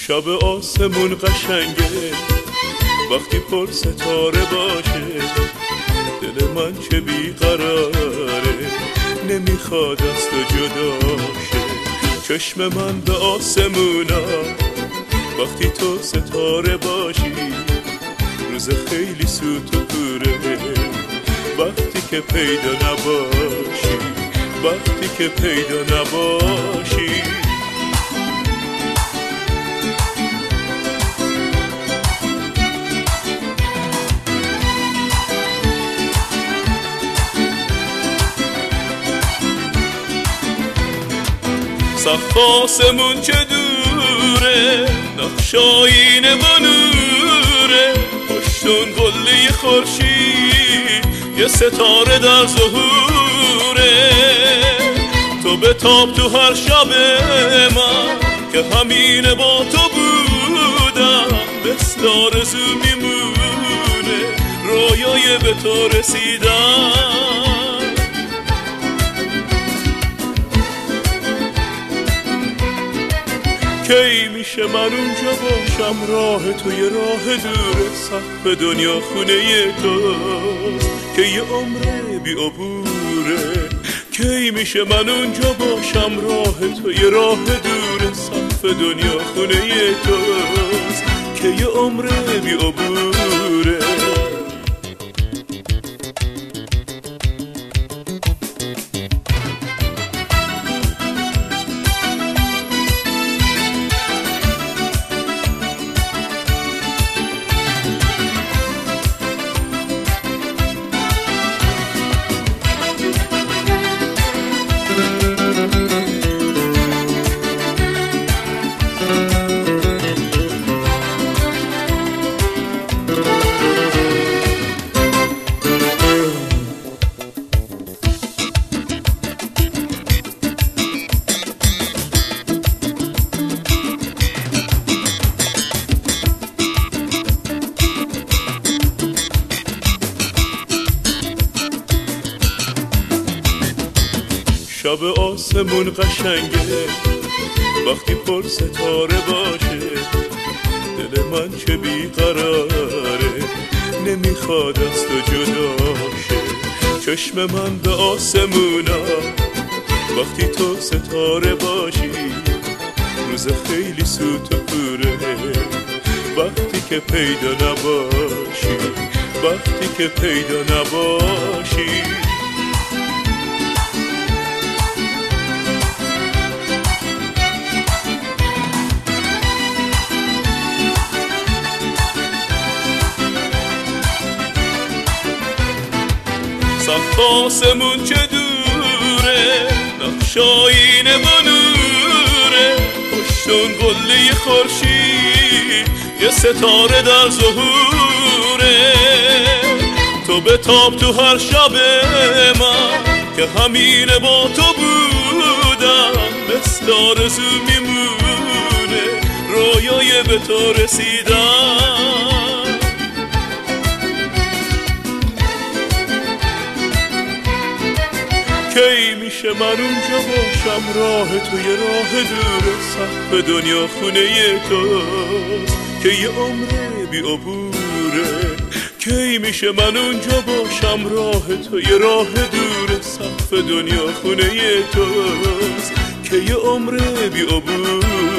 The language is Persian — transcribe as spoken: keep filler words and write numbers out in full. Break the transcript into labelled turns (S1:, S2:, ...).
S1: شب آسمون قشنگه وقتی پر ستاره باشه، دل من چه بیقراره نمیخواد از تو جدا شه. چشم من به آسمونا وقتی تو ستاره باشی، روز خیلی سوت و کوره وقتی که پیدا نباشی، وقتی که پیدا نباشی. سقف آسمون چه دوره، نقش آینه با نوره، پشتون قله خورشید یه ستاره در ظهوره. تو بتاب تو هر شب من که همینه با تو بودم، مثل آرزو میمونه رویای به تو رسیدم. کی میشه من اونجا باشم، راه تو یه راه دوره، سقف دنیا خونه توست که یه عمر بی عبوره. کی میشه من اونجا باشم، راه تو یه راه دوره، سقف دنیا خونه توست که یه عمر بی عبوره. شب آسمون قشنگه وقتی پر ستاره باشه، دل من چه بیقراره نمیخواد از تو جدا شه. چشم من به آسمونا وقتی تو ستاره باشی، روز خیلی سوت و کوره وقتی که پیدا نباشی، وقتی که پیدا نباشی. سقف آسمون چه دوره، نقش آینه با نوره، پشتون قله خورشید یه ستاره در ظهوره. تو بتاب تو هر شب من که همینه با تو بودم، مثل آرزو میمونه رویای به تو رسیدم. کی میشه من اونجا باشم، راه تو یه راه دوره، سقف دنیا خونه توست که یه عمر بی عبوره. کی میشه من اونجا باشم، راه تو یه راه دوره، سقف دنیا خونه توست که یه عمر بی عبوره.